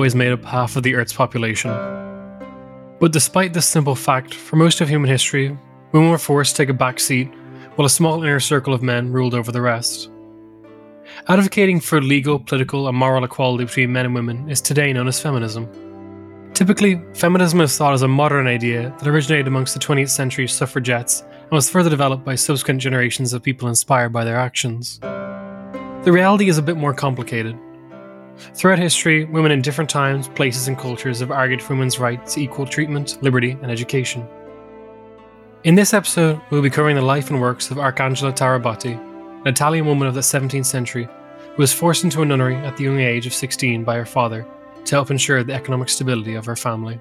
always made up half of the Earth's population. But despite this simple fact, for most of human history, women were forced to take a back seat while a small inner circle of men ruled over the rest. Advocating for legal, political, and moral equality between men and women is today known as feminism. Typically, feminism is thought as a modern idea that originated amongst the 20th century suffragettes and was further developed by subsequent generations of people inspired by their actions. The reality is a bit more complicated. Throughout history, women in different times, places, and cultures have argued for women's right to equal treatment, liberty, and education. In this episode, we'll be covering the life and works of Arcangela Tarabati, an Italian woman of the 17th century who was forced into a nunnery at the young age of 16 by her father to help ensure the economic stability of her family.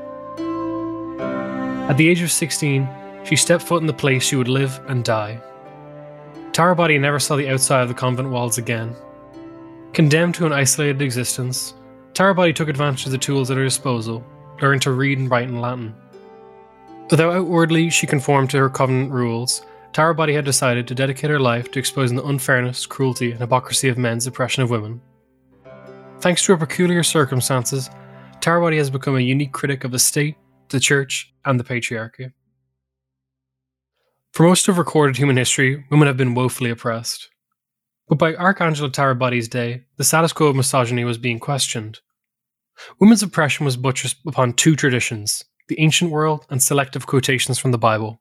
At the age of 16, she stepped foot in the place she would live and die. Tarabati never saw the outside of the convent walls again. Condemned to an isolated existence, Tarabati took advantage of the tools at her disposal, learned to read and write in Latin. Although outwardly she conformed to her convent rules, Tarabati had decided to dedicate her life to exposing the unfairness, cruelty, and hypocrisy of men's oppression of women. Thanks to her peculiar circumstances, Tarabati has become a unique critic of the state, the church, and the patriarchy. For most of recorded human history, women have been woefully oppressed. But by Arcangela Tarabati's day, the status quo of misogyny was being questioned. Women's oppression was buttressed upon two traditions, the ancient world and selective quotations from the Bible.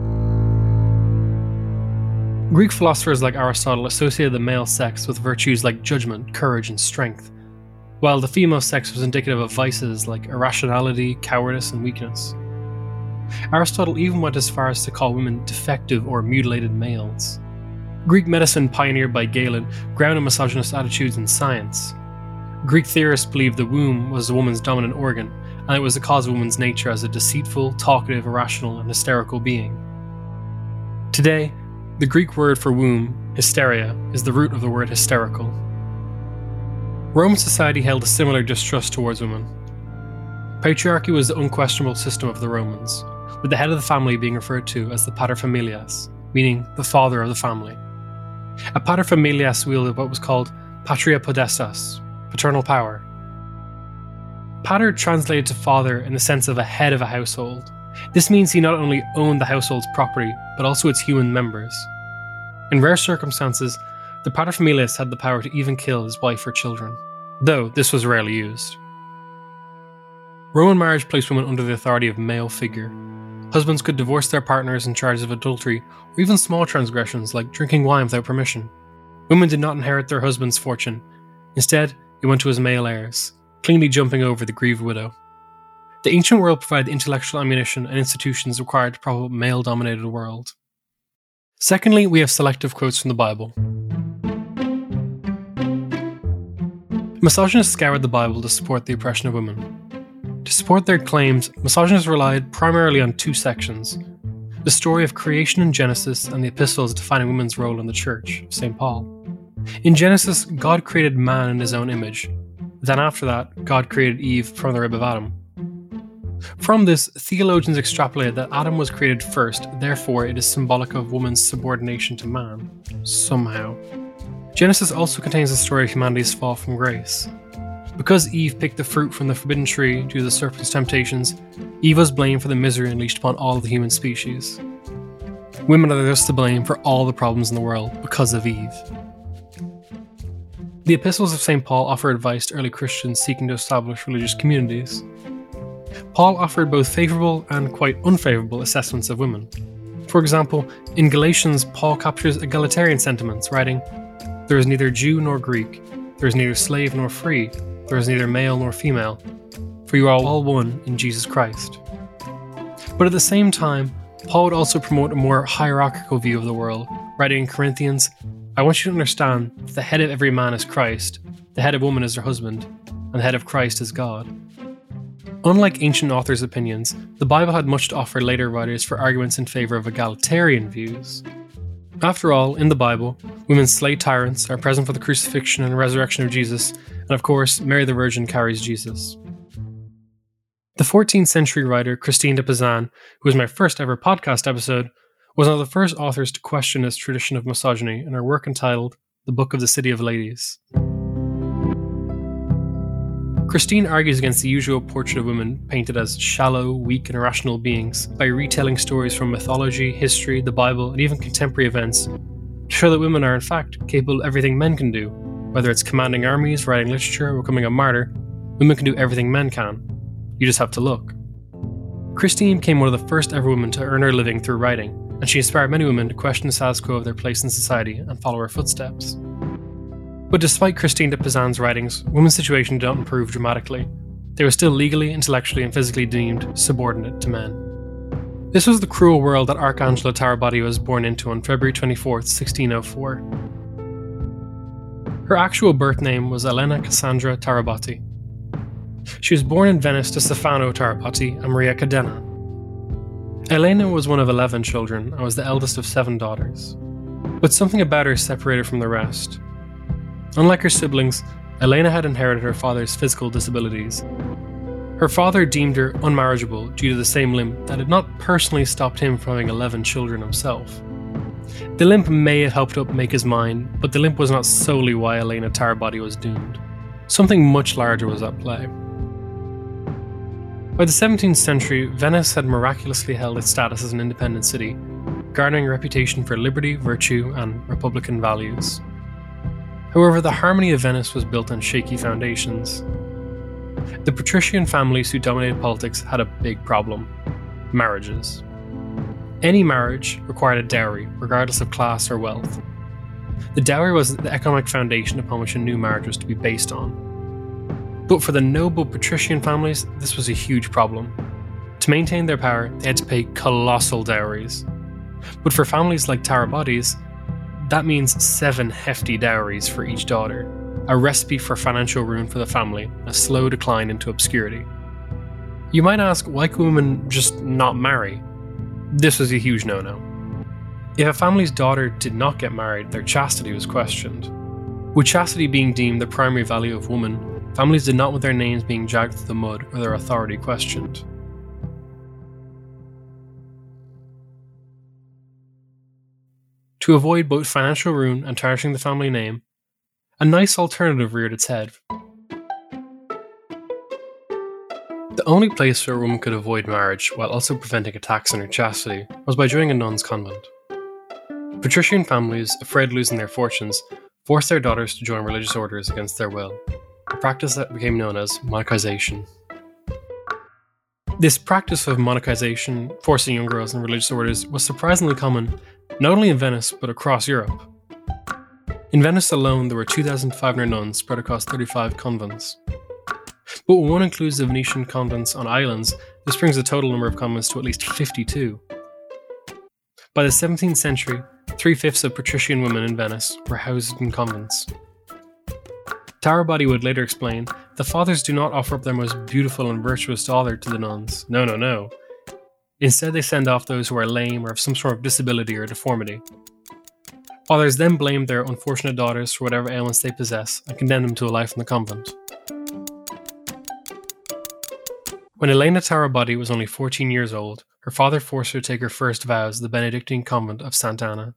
Greek philosophers like Aristotle associated the male sex with virtues like judgment, courage, and strength, while the female sex was indicative of vices like irrationality, cowardice, and weakness. Aristotle even went as far as to call women defective or mutilated males. Greek medicine pioneered by Galen grounded misogynist attitudes in science. Greek theorists believed the womb was the woman's dominant organ, and it was the cause of woman's nature as a deceitful, talkative, irrational, and hysterical being. Today, the Greek word for womb, hysteria, is the root of the word hysterical. Roman society held a similar distrust towards women. Patriarchy was the unquestionable system of the Romans, with the head of the family being referred to as the paterfamilias, meaning the father of the family. A paterfamilias wielded what was called patria potestas, paternal power. Pater translated to father in the sense of a head of a household. This means he not only owned the household's property, but also its human members. In rare circumstances, the paterfamilias had the power to even kill his wife or children, though this was rarely used. Roman marriage placed women under the authority of male figure. Husbands could divorce their partners in charges of adultery, or even small transgressions like drinking wine without permission. Women did not inherit their husband's fortune. Instead, it went to his male heirs, cleanly jumping over the grieved widow. The ancient world provided the intellectual ammunition and institutions required to prop up a male-dominated world. Secondly, we have selective quotes from the Bible. Misogynists scoured the Bible to support the oppression of women. To support their claims, misogynists relied primarily on two sections: the story of creation in Genesis and the epistles defining women's role in the church, St. Paul. In Genesis, God created man in his own image. Then after that, God created Eve from the rib of Adam. From this, theologians extrapolated that Adam was created first, therefore it is symbolic of woman's subordination to man, somehow. Genesis also contains the story of humanity's fall from grace. Because Eve picked the fruit from the forbidden tree due to the serpent's temptations, Eve was blamed for the misery unleashed upon all of the human species. Women are thus to blame for all the problems in the world because of Eve. The epistles of St. Paul offer advice to early Christians seeking to establish religious communities. Paul offered both favourable and quite unfavourable assessments of women. For example, in Galatians, Paul captures egalitarian sentiments, writing, "There is neither Jew nor Greek, there is neither slave nor free, there is neither male nor female, for you are all one in Jesus Christ." But at the same time, Paul would also promote a more hierarchical view of the world, writing in Corinthians, "I want you to understand that the head of every man is Christ, the head of woman is her husband, and the head of Christ is God." Unlike ancient authors' opinions, the Bible had much to offer later writers for arguments in favour of egalitarian views. After all, in the Bible, women slay tyrants, are present for the crucifixion and resurrection of Jesus, and of course, Mary the Virgin carries Jesus. The 14th century writer Christine de Pizan, who was my first ever podcast episode, was one of the first authors to question this tradition of misogyny in her work entitled The Book of the City of Ladies. Christine argues against the usual portrait of women painted as shallow, weak, and irrational beings by retelling stories from mythology, history, the Bible, and even contemporary events to show that women are in fact capable of everything men can do. Whether it's commanding armies, writing literature, or becoming a martyr, women can do everything men can. You just have to look. Christine became one of the first ever women to earn her living through writing, and she inspired many women to question the status quo of their place in society and follow her footsteps. But despite Christine de Pizan's writings, women's situation did not improve dramatically. They were still legally, intellectually, and physically deemed subordinate to men. This was the cruel world that Arcangela Tarabati was born into on February 24, 1604. Her actual birth name was Elena Cassandra Tarabati. She was born in Venice to Stefano Tarabati and Maria Cadena. Elena was one of 11 children and was the eldest of 7 daughters. But something about her separated her from the rest. Unlike her siblings, Elena had inherited her father's physical disabilities. Her father deemed her unmarriageable due to the same limp that had not personally stopped him from having 11 children himself. The limp may have helped make his mind, but the limp was not solely why Elena Tarabati was doomed. Something much larger was at play. By the 17th century, Venice had miraculously held its status as an independent city, garnering a reputation for liberty, virtue, and republican values. However, the harmony of Venice was built on shaky foundations. The patrician families who dominated politics had a big problem: marriages. Any marriage required a dowry, regardless of class or wealth. The dowry was the economic foundation upon which a new marriage was to be based on. But for the noble patrician families, this was a huge problem. To maintain their power, they had to pay colossal dowries. But for families like Tarabati's, that means 7 hefty dowries for each daughter, a recipe for financial ruin for the family, a slow decline into obscurity. You might ask, why could women just not marry? This was a huge no-no. If a family's daughter did not get married, their chastity was questioned. With chastity being deemed the primary value of woman, families did not want their names being dragged through the mud or their authority questioned. To avoid both financial ruin and tarnishing the family name, a nice alternative reared its head. The only place where a woman could avoid marriage while also preventing attacks on her chastity was by joining a nun's convent. Patrician families, afraid of losing their fortunes, forced their daughters to join religious orders against their will, a practice that became known as monachization. This practice of monachization, forcing young girls in religious orders, was surprisingly common not only in Venice but across Europe. In Venice alone, there were 2,500 nuns spread across 35 convents. But when one includes the Venetian convents on islands, this brings the total number of convents to at least 52. By the 17th century, 3/5 of patrician women in Venice were housed in convents. Tarabati would later explain, the fathers do not offer up their most beautiful and virtuous daughter to the nuns. No. Instead, they send off those who are lame or have some sort of disability or deformity. Fathers then blame their unfortunate daughters for whatever ailments they possess and condemn them to a life in the convent. When Elena Tarabati was only 14 years old, her father forced her to take her first vows at the Benedictine convent of Sant'Anna.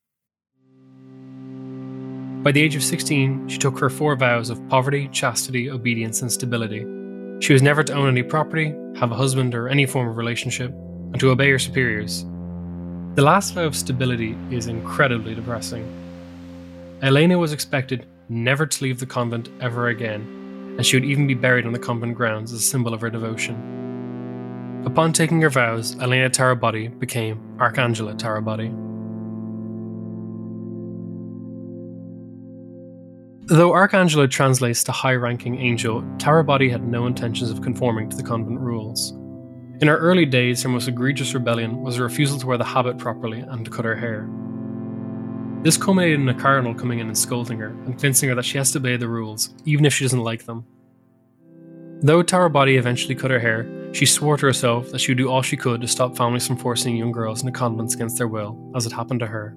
By the age of 16, she took her 4 vows of poverty, chastity, obedience, and stability. She was never to own any property, have a husband or any form of relationship, and to obey her superiors. The last vow of stability is incredibly depressing. Elena was expected never to leave the convent ever again, and she would even be buried on the convent grounds as a symbol of her devotion. Upon taking her vows, Elena Tarabati became Arcangela Tarabati. Though Arcangela translates to high-ranking angel, Tarabati had no intentions of conforming to the convent rules. In her early days, her most egregious rebellion was a refusal to wear the habit properly and to cut her hair. This culminated in a cardinal coming in and scolding her and convincing her that she has to obey the rules, even if she doesn't like them. Though Tarabati eventually cut her hair, she swore to herself that she would do all she could to stop families from forcing young girls into convents against their will, as it happened to her.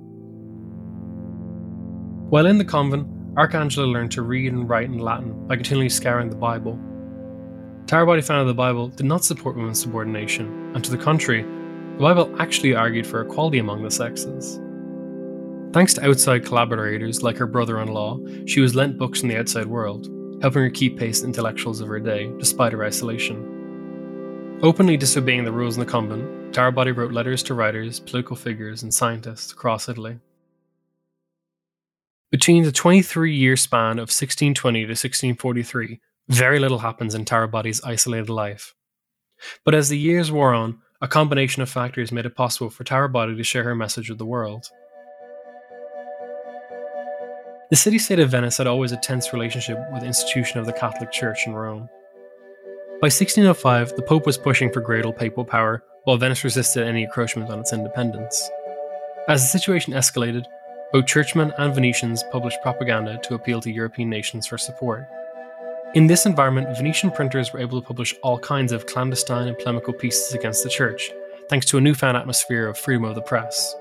While in the convent, Arcangela learned to read and write in Latin by continually scouring the Bible. Tarabati found that the Bible did not support women's subordination, and to the contrary, the Bible actually argued for equality among the sexes. Thanks to outside collaborators like her brother-in-law, she was lent books from the outside world. helping her keep pace with intellectuals of her day, despite her isolation. Openly disobeying the rules in the convent, Tarabati wrote letters to writers, political figures, and scientists across Italy. Between the 23-year span of 1620 to 1643, very little happens in Tarabati's isolated life. But as the years wore on, a combination of factors made it possible for Tarabati to share her message with the world. The city-state of Venice had always a tense relationship with the institution of the Catholic Church in Rome. By 1605, the Pope was pushing for greater papal power, while Venice resisted any encroachment on its independence. As the situation escalated, both churchmen and Venetians published propaganda to appeal to European nations for support. In this environment, Venetian printers were able to publish all kinds of clandestine and polemical pieces against the church, thanks to a newfound atmosphere of freedom of the press.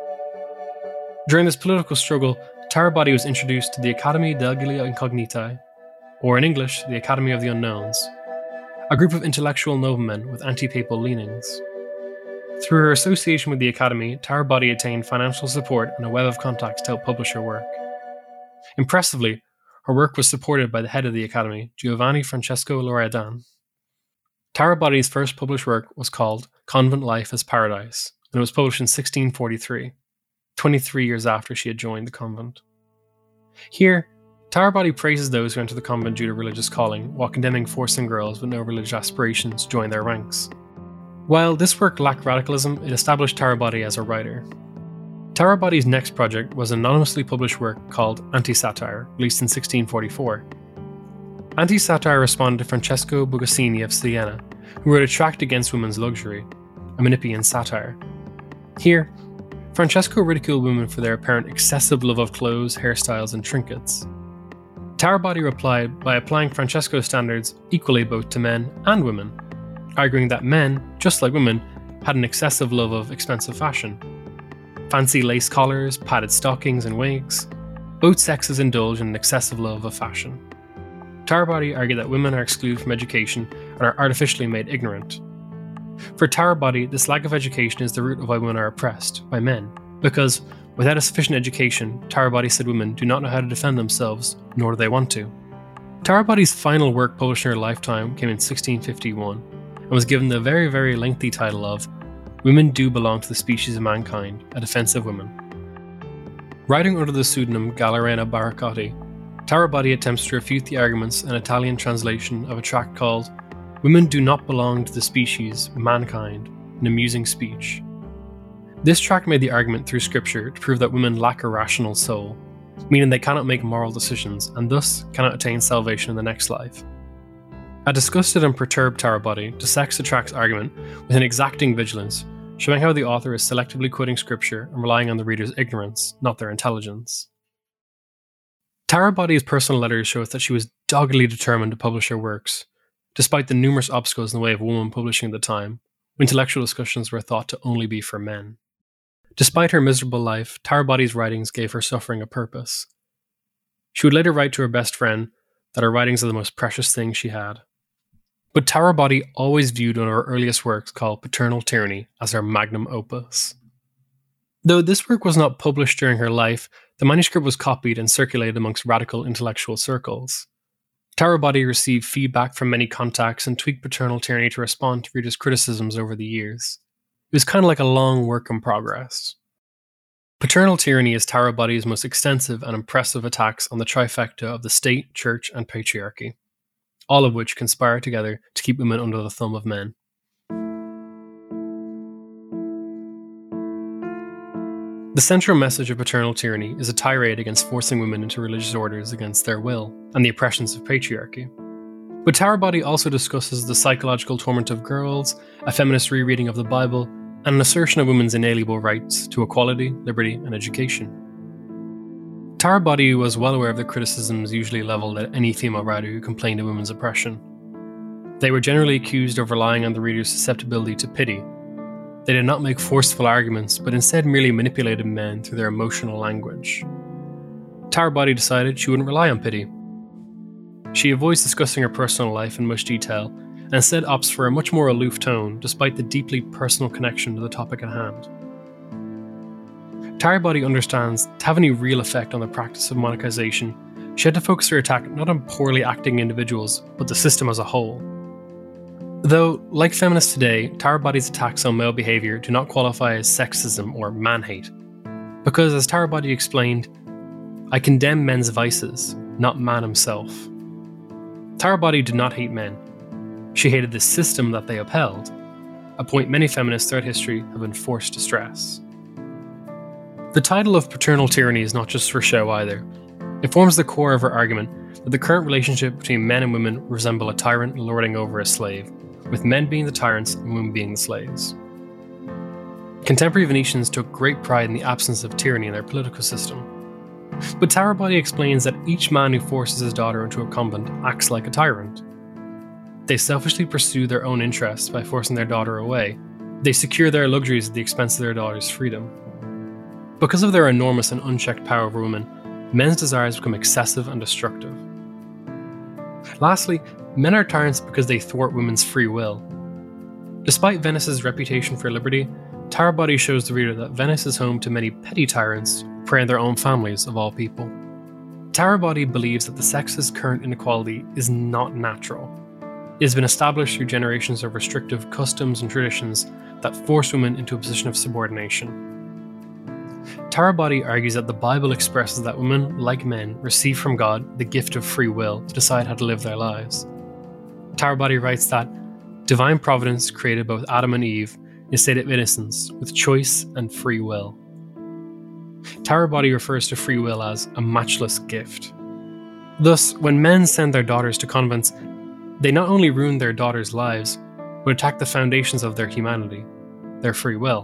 During this political struggle, Tarabati was introduced to the Academy degli Incogniti, or in English, the Academy of the Unknowns, a group of intellectual noblemen with anti-papal leanings. Through her association with the Academy, Tarabati attained financial support and a web of contacts to help publish her work. Impressively, her work was supported by the head of the Academy, Giovanni Francesco Loredan. Tarabati's first published work was called Convent Life as Paradise, and it was published in 1643, 23 years after she had joined the convent. Here, Tarabati praises those who enter the convent due to religious calling, while condemning forcing girls with no religious aspirations to join their ranks. While this work lacked radicalism, it established Tarabati as a writer. Tarabati's next project was an anonymously published work called Anti-Satire, released in 1644. Anti-Satire responded to Francesco Bugassini of Siena, who wrote a tract against women's luxury, a Menippean satire. Here, Francesco ridiculed women for their apparent excessive love of clothes, hairstyles, and trinkets. Tarabati replied by applying Francesco's standards equally both to men and women, arguing that men, just like women, had an excessive love of expensive fashion. Fancy lace collars, padded stockings, and wigs. Both sexes indulge in an excessive love of fashion. Tarabati argued that women are excluded from education and are artificially made ignorant. For Tarabati, this lack of education is the root of why women are oppressed by men, because without a sufficient education, Tarabati said women do not know how to defend themselves, nor do they want to. Tarabati's final work published in her lifetime came in 1651 and was given the very, very lengthy title of Women Do Belong to the Species of Mankind, A Defense of Women. Writing under the pseudonym Gallarena Baraccotti, Tarabati attempts to refute the arguments in an Italian translation of a tract called Women Do Not Belong to the Species, Mankind, an Amusing Speech. This tract made the argument through scripture to prove that women lack a rational soul, meaning they cannot make moral decisions and thus cannot attain salvation in the next life. A disgusted and perturbed Tarabati dissects the tract's argument with an exacting vigilance, showing how the author is selectively quoting scripture and relying on the reader's ignorance, not their intelligence. Tarabati's personal letters show us that she was doggedly determined to publish her works, despite the numerous obstacles in the way of women publishing at the time, when intellectual discussions were thought to only be for men. Despite her miserable life, Tarabati's writings gave her suffering a purpose. She would later write to her best friend that her writings are the most precious thing she had. But Tarabati always viewed one of her earliest works called Paternal Tyranny as her magnum opus. Though this work was not published during her life, the manuscript was copied and circulated amongst radical intellectual circles. Tarabati received feedback from many contacts and tweaked Paternal Tyranny to respond to readers' criticisms over the years. It was kind of like a long work in progress. Paternal Tyranny is Tarabati's most extensive and impressive attacks on the trifecta of the state, church, and patriarchy, all of which conspire together to keep women under the thumb of men. The central message of Paternal Tyranny is a tirade against forcing women into religious orders against their will and the oppressions of patriarchy. But Tarabati also discusses the psychological torment of girls, a feminist rereading of the Bible, and an assertion of women's inalienable rights to equality, liberty, and education. Tarabati was well aware of the criticisms usually levelled at any female writer who complained of women's oppression. They were generally accused of relying on the reader's susceptibility to pity. They did not make forceful arguments, but instead merely manipulated men through their emotional language. Tarabati decided she wouldn't rely on pity. She avoids discussing her personal life in much detail, and instead opts for a much more aloof tone despite the deeply personal connection to the topic at hand. Tarabati understands to have any real effect on the practice of monarchization, She had to focus her attack not on poorly acting individuals, but the system as a whole. Though, like feminists today, Tara Boddy's attacks on male behaviour do not qualify as sexism or man-hate. Because, as Tara Boddy explained, I condemn men's vices, not man himself. Tara Boddy did not hate men. She hated the system that they upheld, a point many feminists throughout history have been forced to stress. The title of paternal tyranny is not just for show either. It forms the core of her argument that the current relationship between men and women resemble a tyrant lording over a slave, with men being the tyrants and women being the slaves. Contemporary Venetians took great pride in the absence of tyranny in their political system. But Tara Boddy explains that each man who forces his daughter into a convent acts like a tyrant. They selfishly pursue their own interests by forcing their daughter away. They secure their luxuries at the expense of their daughter's freedom. Because of their enormous and unchecked power over women, men's desires become excessive and destructive. Lastly, men are tyrants because they thwart women's free will. Despite Venice's reputation for liberty, Tara Boddy shows the reader that Venice is home to many petty tyrants who prey on their own families of all people. Tara Boddy believes that the sex's current inequality is not natural. It has been established through generations of restrictive customs and traditions that force women into a position of subordination. Tara Boddy argues that the Bible expresses that women, like men, receive from God the gift of free will to decide how to live their lives. Tara Boddy writes that divine providence created both Adam and Eve in a state of innocence with choice and free will. Tara Boddy refers to free will as a matchless gift. Thus, when men send their daughters to convents, they not only ruin their daughters' lives, but attack the foundations of their humanity, their free will.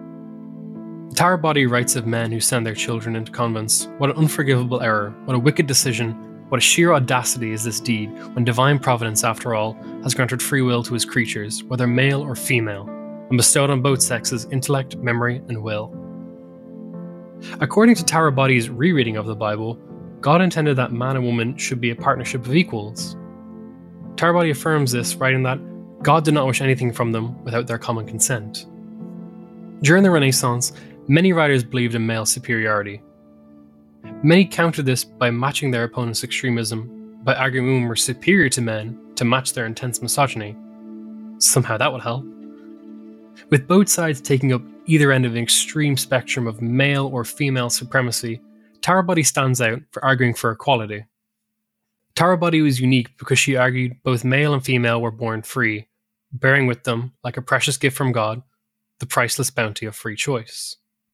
Tara Boddy writes of men who send their children into convents. What an unforgivable error, what a wicked decision, what a sheer audacity is this deed, when divine providence, after all, has granted free will to his creatures, whether male or female, and bestowed on both sexes intellect, memory, and will. According to Tara Boddy's rereading of the Bible, God intended that man and woman should be a partnership of equals. Tara Boddy affirms this, writing that God did not wish anything from them without their common consent. During the Renaissance, many writers believed in male superiority. Many countered this by matching their opponents' extremism, by arguing women were superior to men to match their intense misogyny. Somehow that would help. With both sides taking up either end of an extreme spectrum of male or female supremacy, Tara Boddy stands out for arguing for equality. Tara Boddy was unique because she argued both male and female were born free, bearing with them, like a precious gift from God, the priceless bounty of free choice.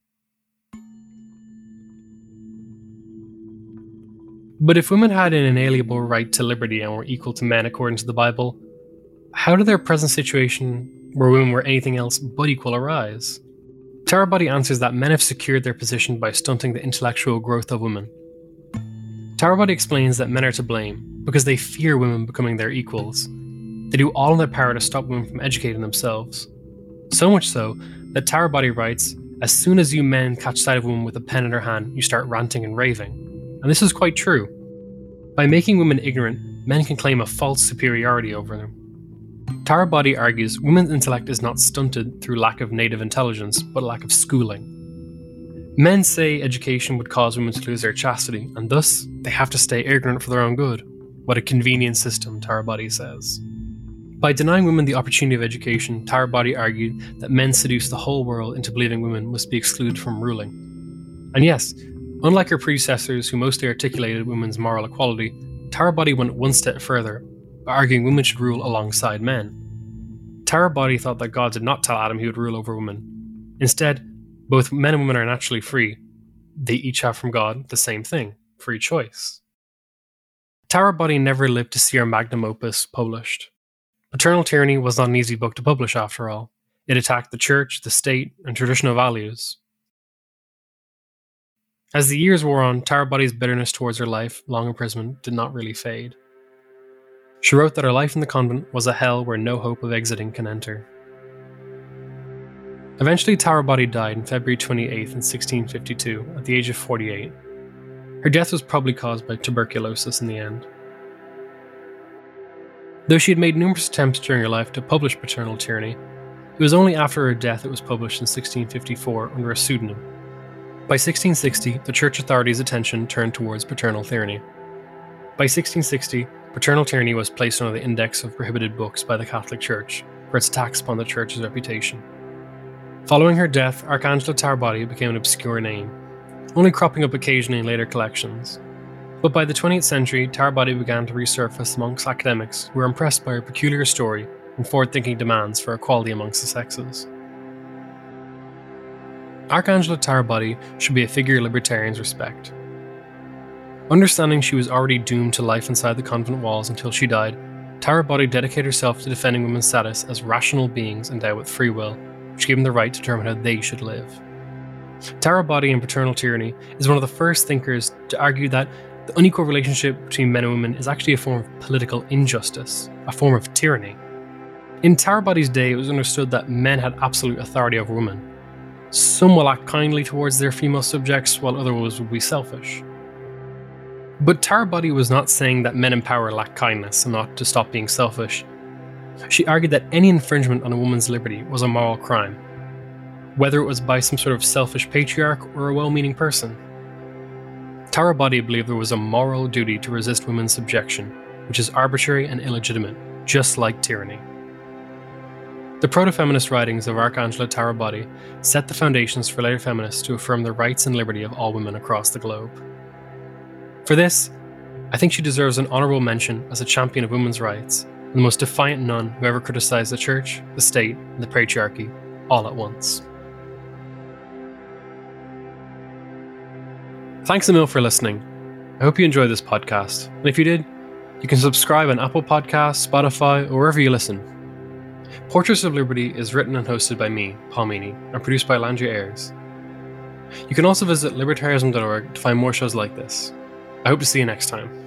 But if women had an inalienable right to liberty and were equal to men according to the Bible, how did their present situation, where women were anything else but equal, arise? Tara Boddy answers that men have secured their position by stunting the intellectual growth of women. Tara Boddy explains that men are to blame because they fear women becoming their equals. They do all in their power to stop women from educating themselves. So much so that Tara Boddy writes, as soon as you men catch sight of a woman with a pen in her hand, you start ranting and raving. And this is quite true. By making women ignorant, men can claim a false superiority over them. Tara Boddy argues women's intellect is not stunted through lack of native intelligence, but lack of schooling. Men say education would cause women to lose their chastity, and thus they have to stay ignorant for their own good. What a convenient system, Tara Boddy says. By denying women the opportunity of education, Tara Boddy argued that men seduce the whole world into believing women must be excluded from ruling. And yes, unlike her predecessors who mostly articulated women's moral equality, Tara Boddy went one step further by arguing women should rule alongside men. Tara Boddy thought that God did not tell Adam he would rule over women. Instead, both men and women are naturally free. They each have from God the same thing, free choice. Tara Boddy never lived to see her magnum opus published. Paternal Tyranny was not an easy book to publish after all. It attacked the church, the state, and traditional values. As the years wore on, Tara Boddy's bitterness towards her life, long imprisonment, did not really fade. She wrote that her life in the convent was a hell where no hope of exiting can enter. Eventually, Tara Boddy died on February 28th in 1652 at the age of 48. Her death was probably caused by tuberculosis in the end. Though she had made numerous attempts during her life to publish Paternal Tyranny, it was only after her death it was published in 1654 under a pseudonym. By 1660, the church authorities' attention turned towards paternal tyranny. By 1660, paternal tyranny was placed on the index of prohibited books by the Catholic Church for its attacks upon the Church's reputation. Following her death, Arcangela Tarbati became an obscure name, only cropping up occasionally in later collections. But by the 20th century, Tarbati began to resurface amongst academics who were impressed by her peculiar story and forward-thinking demands for equality amongst the sexes. Arcangela Tarbati should be a figure libertarians respect. Understanding she was already doomed to life inside the convent walls until she died, Tarbati dedicated herself to defending women's status as rational beings endowed with free will, which gave them the right to determine how they should live. Tarbati in Paternal Tyranny is one of the first thinkers to argue that the unequal relationship between men and women is actually a form of political injustice, a form of tyranny. In Tarbati's day, it was understood that men had absolute authority over women. Some will act kindly towards their female subjects, while others will be selfish. But Tarbati was not saying that men in power lack kindness and not to stop being selfish. She argued that any infringement on a woman's liberty was a moral crime, whether it was by some sort of selfish patriarch or a well-meaning person. Tarbati believed there was a moral duty to resist women's subjection, which is arbitrary and illegitimate, just like tyranny. The proto-feminist writings of Arcangela Tarbati set the foundations for later feminists to affirm the rights and liberty of all women across the globe. For this, I think she deserves an honourable mention as a champion of women's rights, and the most defiant nun who ever criticised the church, the state, and the patriarchy, all at once. Thanks a mil for listening. I hope you enjoyed this podcast, and if you did, you can subscribe on Apple Podcasts, Spotify, or wherever you listen. Portraits of Liberty is written and hosted by me, Paul Meany, and produced by Landry Ayres. You can also visit libertarianism.org to find more shows like this. I hope to see you next time.